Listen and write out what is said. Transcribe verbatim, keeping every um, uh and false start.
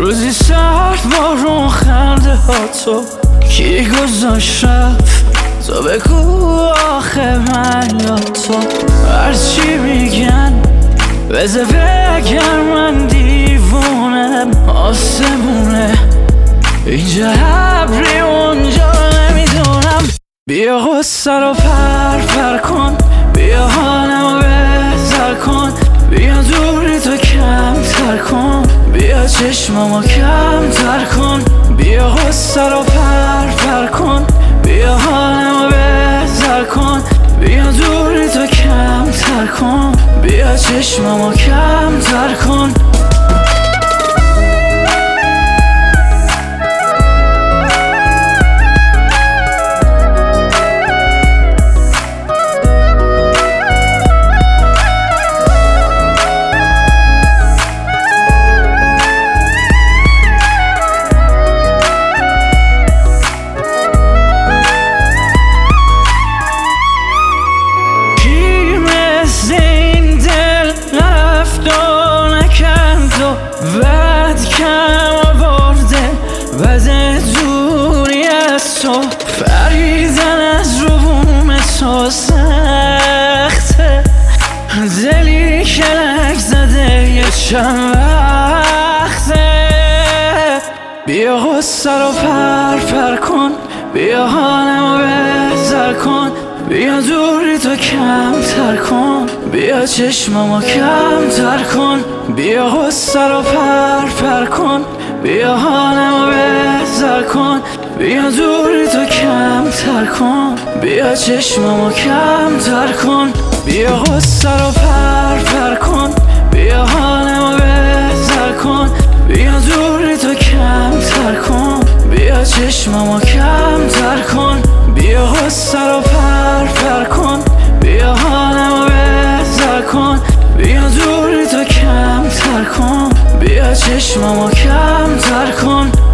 روزی سرد بارون خنده ها تو کی گذاشت رفت تو بگو آخه من یا تو هرچی میگن بذار بگر من دیوونم آسمونه اینجا ابری اونجا نمیدونم بیا غصه رو پر پر کن بیا حالمو بهتر کن بیا دوری تو کم تر کن بیا چشممو کم تر کن بیا غصه رو پر پر کن بیا حالمو بهتر کن بیا دوری تو کم تر کن بیا چشممو کم تر کن بعد کم آورده بعد دوری از تو فریدن از رو بوم تو سخته دلی کلک زده یه چند وقته بیا غصه رو پر پر کن بیا حالمو بهتر کن بیا دوری تو کم تر کن بیا چشممو کم تر کن بیا غصه رو پر پر کن بیا حالمو بهتر کن بیا دوری تو کم تر کن بیا چشممو کم تر کن بیا غصه رو پر پر کن بیا حالمو بهتر کن بیا دوری تو کم تر کن بیا چشممو کم تر کن بیا غصه رو پر پر کن بیا حالمو بهتر کن بیا دوری تو کم تر کن بیا چشممو کم تر کن